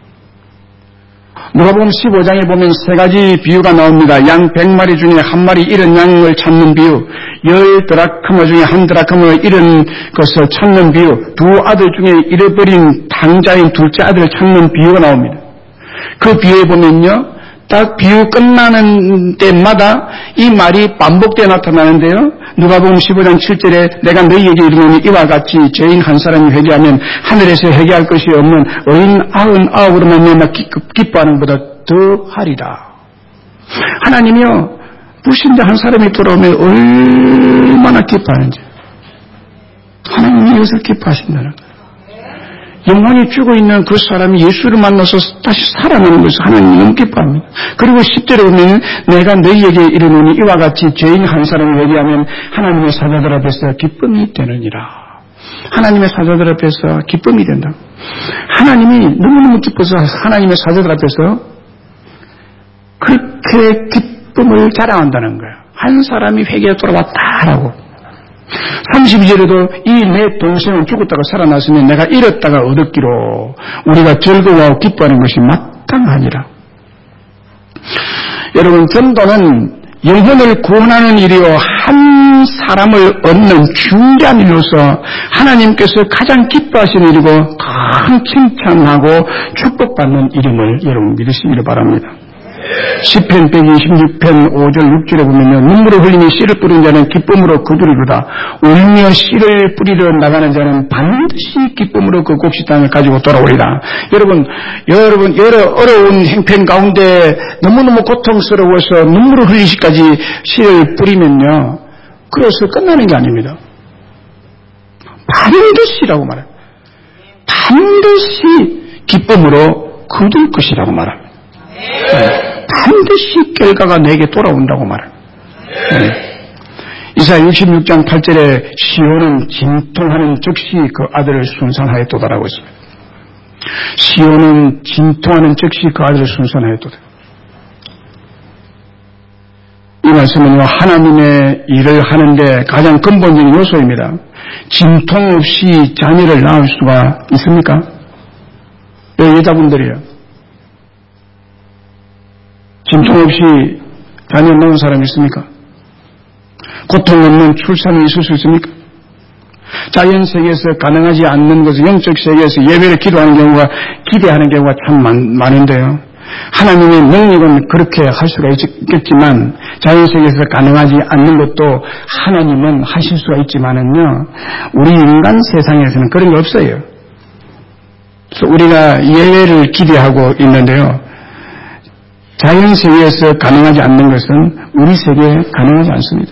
누가복음 십오 장에 보면 세 가지 비유가 나옵니다. 양 백 마리 중에 한 마리 잃은 양을 찾는 비유, 열 드라크마 중에 한 드라크마 잃은 것을 찾는 비유, 두 아들 중에 잃어버린 당자인 둘째 아들을 찾는 비유가 나옵니다. 그 비유에 보면요, 딱 비유 끝나는 때마다 이 말이 반복되어 나타나는데요. 누가복음 십오 장 칠 절에 내가 너희에게 이르노니 이와 같이 죄인 한 사람이 회개하면 하늘에서 회개할 것이 없는 의인 아흔 아홉으로 말미암아 기뻐하는 것보다 더 하리라. 하나님이요, 불신자 한 사람이 돌아오면 얼마나 기뻐하는지. 하나님이 이것을 기뻐하신다는 거예요. 영혼이 죽어있는 그 사람이 예수를 만나서 다시 살아나는 것을 하나님이 너무 기뻐합니다. 그리고 십 절에 보면 내가 너희에게 이르노니 이와 같이 죄인 한 사람을 회개하면 하나님의 사자들 앞에서 기쁨이 되느니라. 하나님의 사자들 앞에서 기쁨이 된다. 하나님이 너무너무 기뻐서 하나님의 사자들 앞에서 그렇게 기쁨을 자랑한다는 거예요. 한 사람이 회개에 돌아왔다라고. 삼십이 절에도 이 내 동생은 죽었다가 살아났으니 내가 잃었다가 얻었기로 우리가 즐거워하고 기뻐하는 것이 마땅하니라. 여러분, 전도는 영혼을 구원하는 일이요, 한 사람을 얻는 중요한 일로서 하나님께서 가장 기뻐하시는 일이고 큰 칭찬하고 축복받는 일임을 여러분 믿으시기를 바랍니다. 시편 백이십육 편 오 절 육 절에 보면요, 눈물을 흘리며 씨를 뿌리는 자는 기쁨으로 거두리로다. 울며 씨를 뿌리러 나가는 자는 반드시 기쁨으로 그 곡식 땅을 가지고 돌아오리라. 여러분, 여러분 여러 어려운 행편 가운데 너무너무 고통스러워서 눈물을 흘리시까지 씨를 뿌리면요, 그래서 끝나는 게 아닙니다. 반드시라고 말합니다. 반드시 기쁨으로 거둘 것이라고 말합니다. 네. 반드시 결과가 내게 돌아온다고 말합니다. 네. 이사야 육십육 장 팔 절에 시온은 진통하는 즉시 그 아들을 순산하였도다라고 했습니다. 시온은 진통하는 즉시 그 아들을 순산하였도다. 이 말씀은요, 하나님의 일을 하는데 가장 근본적인 요소입니다. 진통 없이 자녀를 낳을 수가 있습니까? 왜 여자분들이요? 진통 없이 자녀 낳은 사람이 있습니까? 고통 없는 출산이 있을 수 있습니까? 자연 세계에서 가능하지 않는 것을 영적 세계에서 예배를 기도하는 경우가, 기대하는 경우가 참 많, 많은데요. 하나님의 능력은 그렇게 할 수가 있겠지만, 자연 세계에서 가능하지 않는 것도 하나님은 하실 수가 있지만은요, 우리 인간 세상에서는 그런 게 없어요. 그래서 우리가 예외를 기대하고 있는데요, 자연 세계에서 가능하지 않는 것은 우리 세계에 가능하지 않습니다.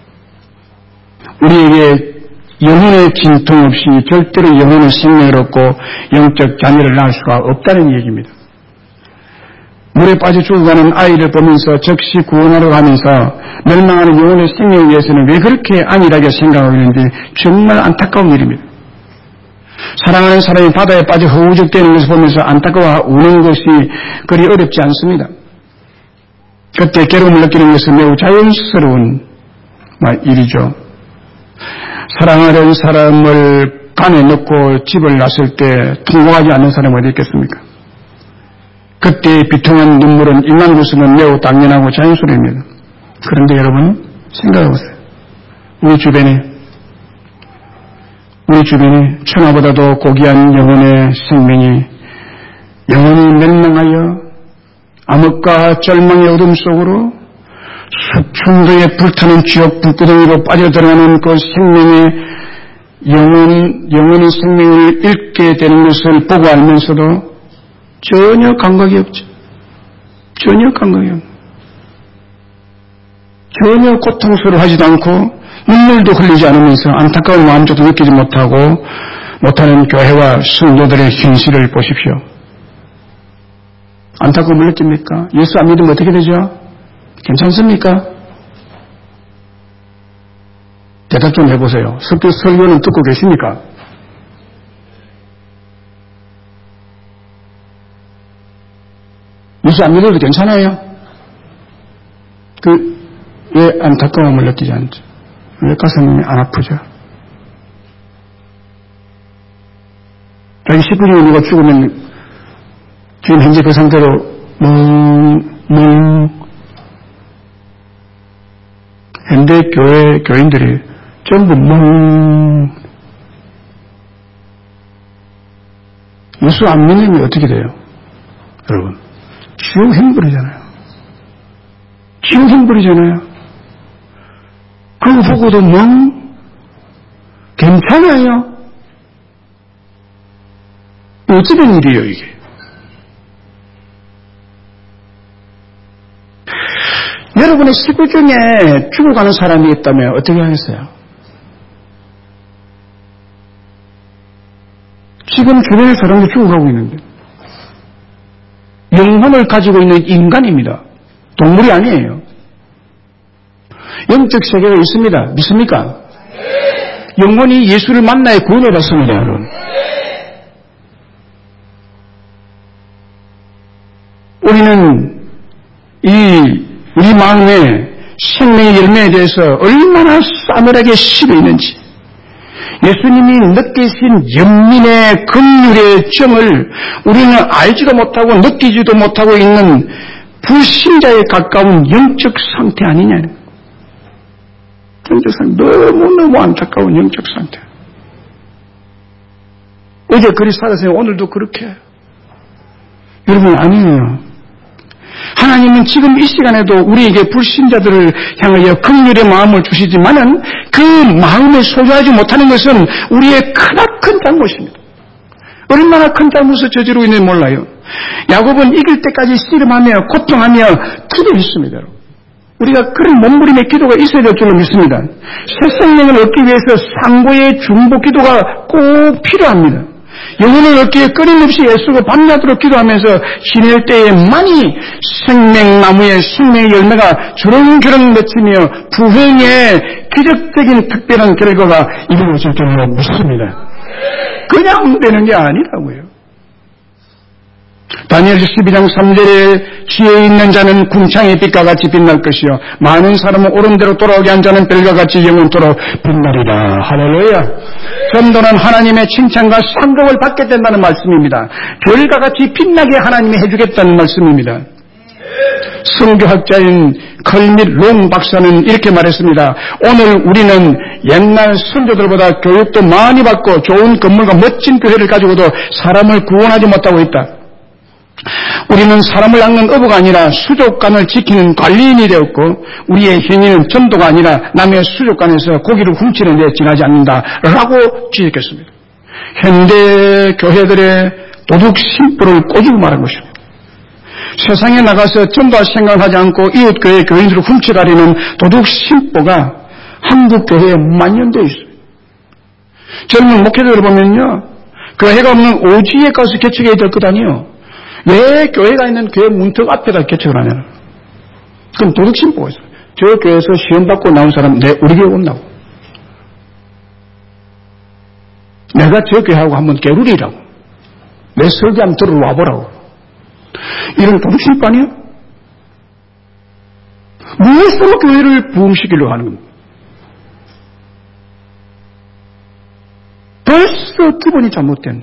우리에게 영혼의 진통 없이 절대로 영혼의 생명을 얻고 영적 자녀를 낳을 수가 없다는 얘기입니다. 물에 빠져 죽어가는 아이를 보면서 즉시 구원하러 가면서 멸망하는 영혼의 생명을 위해서는 왜 그렇게 안일하게 생각하고 있는지 정말 안타까운 일입니다. 사랑하는 사람이 바다에 빠져 허우적대는 것을 보면서 안타까워 우는 것이 그리 어렵지 않습니다. 그때 괴로움을 느끼는 것은 매우 자연스러운 일이죠. 사랑하는 사람을 간에 넣고 집을 났을 때 통곡하지 않는 사람이 어디 있겠습니까? 그때의 비통한 눈물은 인간 모습은 매우 당연하고 자연스러웁니다. 그런데 여러분 생각해보세요. 우리 주변에 우리 주변에 천하보다도 고귀한 영혼의 생명이 영원히 멸망하여 암흑과 절망의 어둠 속으로 수천도에 불타는 지옥 불구덩이로 빠져들어가는 그 생명의 영혼, 영혼의 생명을 잃게 되는 것을 보고 알면서도 전혀 감각이 없죠. 전혀 감각이 없죠. 전혀 고통스러워하지도 않고 눈물도 흘리지 않으면서 안타까운 마음조차 느끼지 못하고 못하는 교회와 성도들의 현실을 보십시오. 안타까움을 느낍니까? 예수 안 믿으면 어떻게 되죠? 괜찮습니까? 대답 좀 해보세요. 설교, 설교는 듣고 계십니까? 예수 안 믿어도 괜찮아요? 그, 왜 안타까움을 느끼지 않죠? 왜 가슴이 안 아프죠? 자기 식구 중에 누가 죽으면 지금 현재 그 상태로 멍, 멍, 현대 교회 교인들이 전부 멍. 예수 안 믿으면 어떻게 돼요? 여러분, 지옥 행불이잖아요. 지옥 행불이잖아요. 그거 보고도 멍? 괜찮아요? 어찌된 일이에요, 이게? 여러분의 식구 중에 죽어가는 사람이 있다면 어떻게 하겠어요? 지금 주변의 사람들이 죽어가고 있는데 영혼을 가지고 있는 인간입니다. 동물이 아니에요. 영적 세계가 있습니다. 믿습니까? 영혼이 예수를 만나야 구원을 받습니다, 여러분. 우리는 이 우리 마음의 생명의 열매에 대해서 얼마나 싸늘하게 식어 있는지, 예수님이 느끼신 연민의 긍휼의 정을 우리는 알지도 못하고 느끼지도 못하고 있는 불신자에 가까운 영적 상태 아니냐는, 영적 상태, 너무너무 안타까운 영적 상태. 어제 그리 살았어요. 오늘도 그렇게 해요. 여러분, 아니에요. 하나님은 지금 이 시간에도 우리에게 불신자들을 향하여 긍휼의 마음을 주시지만은 그 마음을 소유하지 못하는 것은 우리의 크나큰 잘못입니다. 얼마나 큰 잘못을 저지르고 있는지 몰라요. 야곱은 이길 때까지 씨름하며 고통하며 기도했습니다. 우리가 그런 몸부림의 기도가 있어야 될 줄로 믿습니다. 새 생명을 얻기 위해서 상고의 중보 기도가 꼭 필요합니다. 영혼을 얻기에 끊임없이 애쓰고 밤낮으로 기도하면서 지낼 때에 많이 생명나무의 생명의 열매가 주렁주렁 맺히며 부흥의 기적적인 특별한 결과가 이루어질 줄로 믿습니다. 그냥 되는 게 아니라고요. 다니엘 십이 장 삼 절에 지혜 있는 자는 궁창의 빛과 같이 빛날 것이요 많은 사람은 오른대로 돌아오게 한 자는 별과 같이 영원토록 빛나리라. 할렐루야. 전도는 하나님의 칭찬과 상급을 받게 된다는 말씀입니다. 별과 같이 빛나게 하나님이 해주겠다는 말씀입니다. 성교학자인 컬밋 롱 박사는 이렇게 말했습니다. 오늘 우리는 옛날 선조들보다 교육도 많이 받고 좋은 건물과 멋진 교회를 가지고도 사람을 구원하지 못하고 있다. 우리는 사람을 낚는 어부가 아니라 수족관을 지키는 관리인이 되었고 우리의 행위는 전도가 아니라 남의 수족관에서 고기를 훔치는 데 지나지 않는다라고 지적했습니다. 현대 교회들의 도덕 심보를 꼬집어 말한 것입니다. 세상에 나가서 전도할 생각을 하지 않고 이웃교회 교인들을 훔쳐가려는 도덕 심보가 한국 교회에 만연되어 있습니다. 젊은 목회자들을 보면요, 교회가 없는 오지에 가서 개척해야 될 것 아니에요. 왜 교회가 있는 교회 문턱 앞에다 개척을 하냐. 그럼 도덕심보가 있어요. 저 교회에서 시험 받고 나온 사람 내 우리 교회 온다고. 내가 저 교회하고 한번 게루리라고. 내 설교 한번 들어와 보라고. 이런 도덕심보 아니에요? 무엇으로 교회를 부흥시키려고 하는 겁니다. 벌써 기본이 잘못된.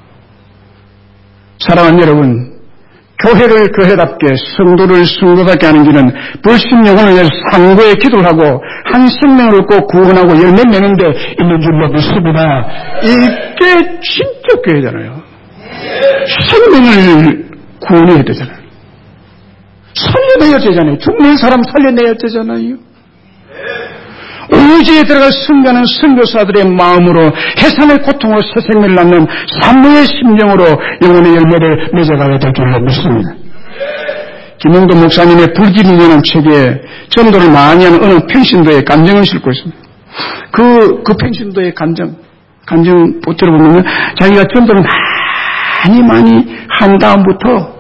사랑하는 여러분, 교회를 교회답게 성도를 성도답게 하는 길은 불신 영혼을 위해서 상고에 기도를 하고 한 생명을 얻고 구원하고 열매 내는 데 있는 줄로 믿습니다. 이게 진짜 교회잖아요. 생명을 구원해야 되잖아요. 살려내야 되잖아요. 죽는 사람 살려내야 되잖아요. 오지에 들어갈 승가는 선교사들의 마음으로 해산의 고통으로 새 생명을 낳는 산모의 심정으로 영혼의 열매를 맺어가야 될 줄로 믿습니다. 김영도 목사님의 불길이라는 책에 전도를 많이 하는 어느 평신도의 감정을 싣고 있습니다. 그, 그 평신도의 감정, 감정 들어보면 자기가 전도를 많이 많이 한 다음부터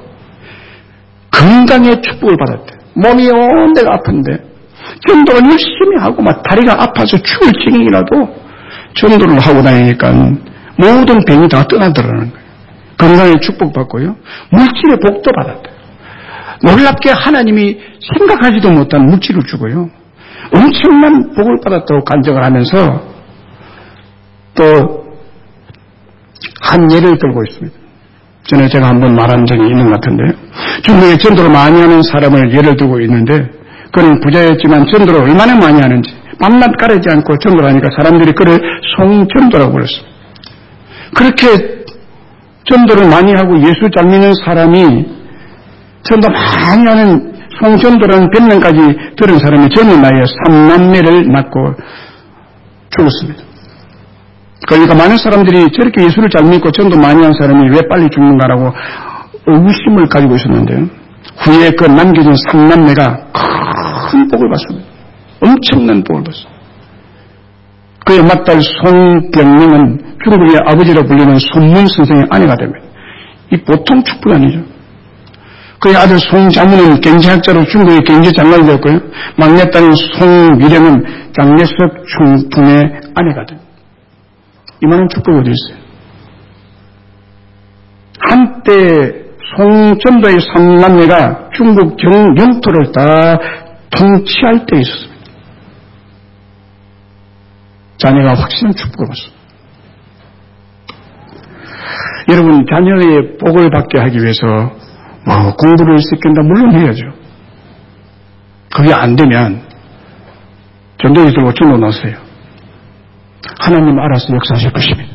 건강의 축복을 받았대. 몸이 온 데가 아픈데 전도를 열심히 하고 막 다리가 아파서 죽을 지경이라도 전도를 하고 다니니까 모든 병이 다 떠나더라는 거예요. 건강의 축복받고요. 물질의 복도 받았대요. 놀랍게 하나님이 생각하지도 못한 물질을 주고요. 엄청난 복을 받았다고 간증을 하면서 또 한 예를 들고 있습니다. 전에 제가 한번 말한 적이 있는 것 같은데요. 중국에 전도를 많이 하는 사람을 예를 들고 있는데 그는 부자였지만 전도를 얼마나 많이 하는지 밤낮 가리지 않고 전도를 하니까 사람들이 그를 송전도라고 불렀습니다. 그렇게 전도를 많이 하고 예수 잘 믿는 사람이 전도 많이 하는 송전도라는 별명까지 들은 사람이 젊은 나이에 삼남매를 낳고 죽었습니다. 그러니까 많은 사람들이 저렇게 예수를 잘 믿고 전도 많이 한 사람이 왜 빨리 죽는가라고 의구심을 가지고 있었는데요. 후에 그 남겨진 삼남매가 큰 복을 받습니다. 엄청난 복을 받습니다. 그의 맏딸 송병명은 중국의 아버지로 불리는 손문 선생의 아내가 됩니다. 이 보통 축복이 아니죠. 그의 아들 송자문은 경제학자로 중국의 경제장관이 되었고요. 막내딸인 송미령은 장례석 총통의 아내가 됩니다. 이만한 축복이 어디 있어요? 한때 송전도의 삼남매가 중국 정 영토를 다 통치할 때 있었습니다. 자녀가 확실한 축복을 받습니다. 여러분, 자녀의 복을 받게 하기 위해서 뭐 공부를 시킨다 물론 해야죠. 그게 안 되면 전도지 들고 전도 넣으세요. 하나님 알아서 역사하실 것입니다.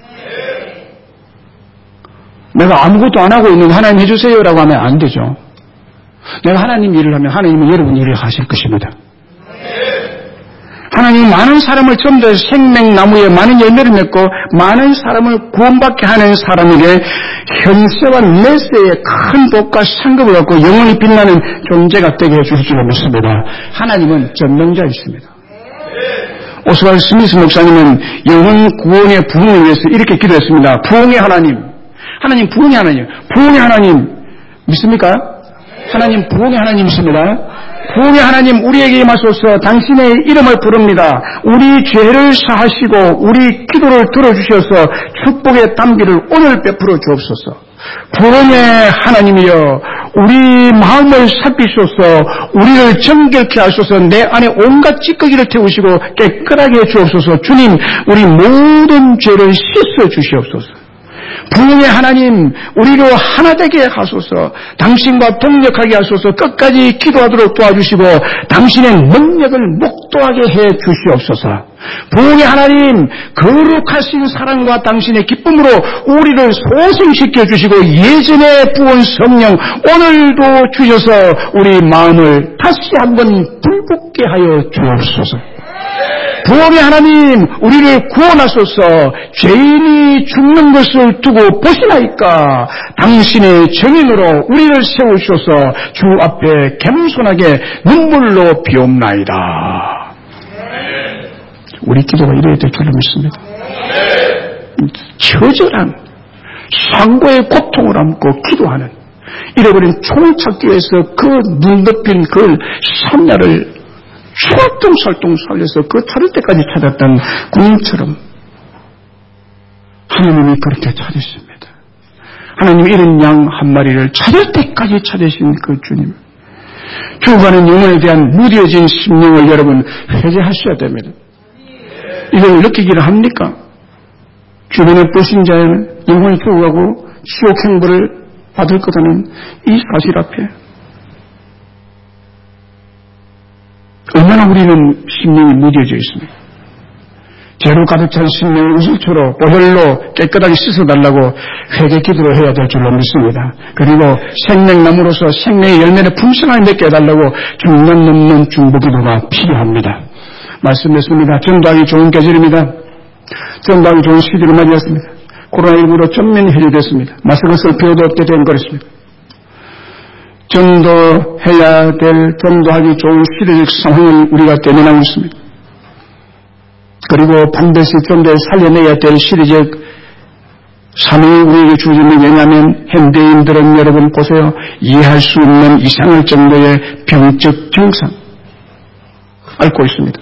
내가 아무것도 안 하고 있는 하나님 해주세요라고 하면 안 되죠. 내가 하나님 일을 하면 하나님은 여러분 일을 하실 것입니다. 하나님 많은 사람을 전부 다 생명나무에 많은 열매를 맺고 많은 사람을 구원받게 하는 사람에게 현세와 내세의 큰 복과 상급을 갖고 영원히 빛나는 존재가 되게 해주실 줄 믿습니다. 하나님은 전능자이십니다. 오스왈드 스미스 목사님은 영혼 구원의 부흥을 위해서 이렇게 기도했습니다. 부흥의 하나님, 하나님 부흥의 하나님, 부흥의 하나님 믿습니까? 하나님 부흥의 하나님이십니다. 부흥의 하나님 우리에게 임하소서. 당신의 이름을 부릅니다. 우리 죄를 사하시고 우리 기도를 들어주셔서 축복의 담기를 오늘 베풀어 주옵소서. 부흥의 하나님이여 우리 마음을 살피소서. 우리를 정결케 하소서. 내 안에 온갖 찌꺼기를 태우시고 깨끗하게 해 주옵소서. 주님 우리 모든 죄를 씻어 주시옵소서. 부흥의 하나님 우리로 하나 되게 하소서. 당신과 동력하게 하소서. 끝까지 기도하도록 도와주시고 당신의 능력을 목도하게 해 주시옵소서. 부흥의 하나님 거룩하신 사랑과 당신의 기쁨으로 우리를 소생시켜 주시고 예전의 부은 성령 오늘도 주셔서 우리 마음을 다시 한번 불붙게 하여 주옵소서. 부흥의 하나님 우리를 구원하소서. 죄인이 죽는 것을 두고 보시나이까. 당신의 정인으로 우리를 세우셔서 주 앞에 겸손하게 눈물로 비옵나이다. 우리 기도가 이래야 될 줄로 믿습니다. 처절한 상고의 고통을 안고 기도하는 잃어버린 총을 찾기 위해서 그 눈 덮인 그 산야를 살뚱살뚱 살려서 그 찾을 때까지 찾았던 군인처럼 하나님이 그렇게 찾으십니다. 하나님이 이런 양 한 마리를 찾을 때까지 찾으신 그 주님. 죽어가는 영혼에 대한 무뎌진 심령을 여러분 회개하셔야 됩니다. 이걸 느끼기를 합니까? 주변의 불신자는 영혼이 죽어가고 지옥 행보를 받을 거라는 이 사실 앞에 얼마나 우리는 심령이 무뎌져 있습니까? 죄로 가득 찬 심령을 우슬초로 보혈로 깨끗하게 씻어달라고 회개 기도를 해야 될 줄로 믿습니다. 그리고 생명나무로서 생명의 열매를 풍성하게 맺게 해달라고 중간 넘는 중보 기도가 필요합니다. 말씀했습니다. 전도하기 좋은 계절입니다. 전도하기 좋은 시기를 맞이했습니다. 코로나십구로 전면이 해제됐습니다. 마스크 쓸 필요도 없게 된 것입니다. 전도해야 될, 전도하기 좋은 시대적 상황을 우리가 대면하고 있습니다. 그리고 반드시 전도에 살려내야 될 시대적 사명이 우리에게 주어집니다. 왜냐하면 현대인들은 여러분 보세요. 이해할 수 없는 이상할 정도의 병적 증상 앓고 있습니다.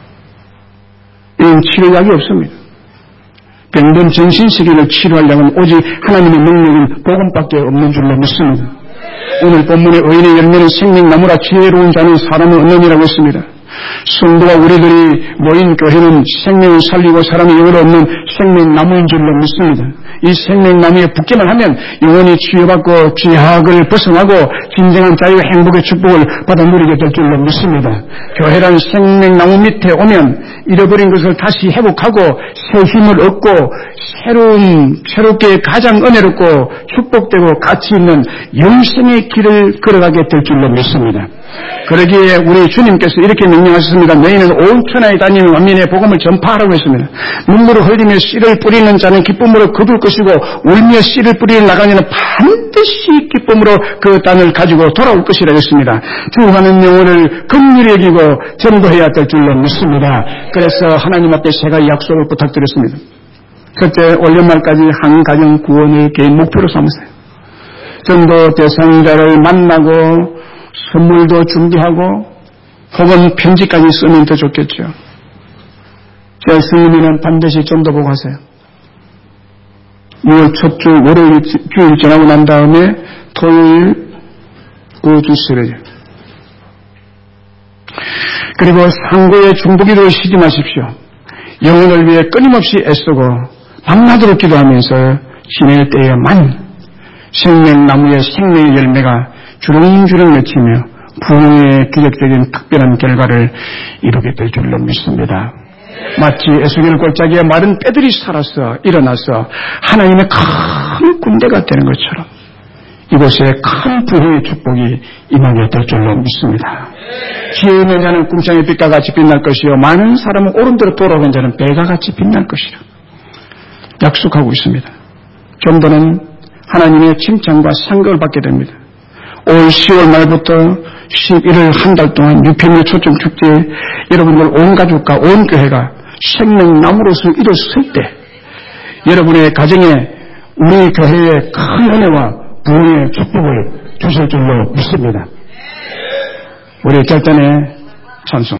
이건 치료약이 없습니다. 병든 정신세계를 치료하려면 오직 하나님의 능력인 복음밖에 없는 줄로 믿습니다. 오늘 본문의 의인의 열매는 생명나무라 지혜로운 자는 사람을 얻느니라고 했습니다. 성도와 우리들이 모인 교회는 생명을 살리고 사람의 영을 얻는 생명나무인 줄로 믿습니다. 이 생명나무에 붙기만 하면 영원히 치유받고 죄악을 벗어나고 진정한 자유 행복의 축복을 받아 누리게 될 줄로 믿습니다. 교회란 생명나무 밑에 오면 잃어버린 것을 다시 회복하고 새 힘을 얻고 새로운 새롭게 가장 은혜롭고 축복되고 가치 있는 영생의 길을 걸어가게 될 줄로 믿습니다. 그러기에 우리 주님께서 이렇게 명령하셨습니다. 너희는 온 천하에 다니는 만민의 복음을 전파하라고 했습니다. 눈물을 흘리며 씨를 뿌리는 자는 기쁨으로 거둘 것이고 울며 씨를 뿌리는 나가니는 반드시 기쁨으로 그 땅을 가지고 돌아올 것이라고 했습니다. 죽어가는 영혼을 긍휼히 여기고 전도해야 될 줄로 믿습니다. 그래서 하나님 앞에 세 가지 약속을 부탁드렸습니다. 첫째, 올 연말까지 한 가정 구원을 개인 목표로 삼으세요. 전도 대상자를 만나고 선물도 준비하고 혹은 편지까지 쓰면 더 좋겠죠. 제 스님이는 반드시 전도 보고 하세요. 유월 첫 주 월요일 주일 지나고 난 다음에 토요일 그 주 수요일. 그리고 상고의 중보기도를 쉬지 마십시오. 영혼을 위해 끊임없이 애쓰고 밤낮으로 기도하면서 지낼 때에만 생명나무의 생명의 열매가 주렁주렁 맺히며 부흥의 기적적인 특별한 결과를 이루게 될 줄로 믿습니다. 마치 에스겔 골짜기에 마른 뼈들이 살아서 일어나서 하나님의 큰 군대가 되는 것처럼 이곳에 큰 부흥의 축복이 임하게 될 줄로 믿습니다. 지혜 있는 자는 궁창의 빛과 같이 빛날 것이요 많은 사람은 오른대로 돌아오는 자는 배가 같이 빛날 것이라 약속하고 있습니다. 전도는 하나님의 칭찬과 상급을 받게 됩니다. 올 시월 말부터 십일월 한 달 동안 유평리 초청축제에 여러분들 온 가족과 온 교회가 생명나무로서 일어설 때 여러분의 가정에 우리 교회의 큰 은혜와 부흥의 축복을 주실 줄로 믿습니다. 우리 결단의 찬송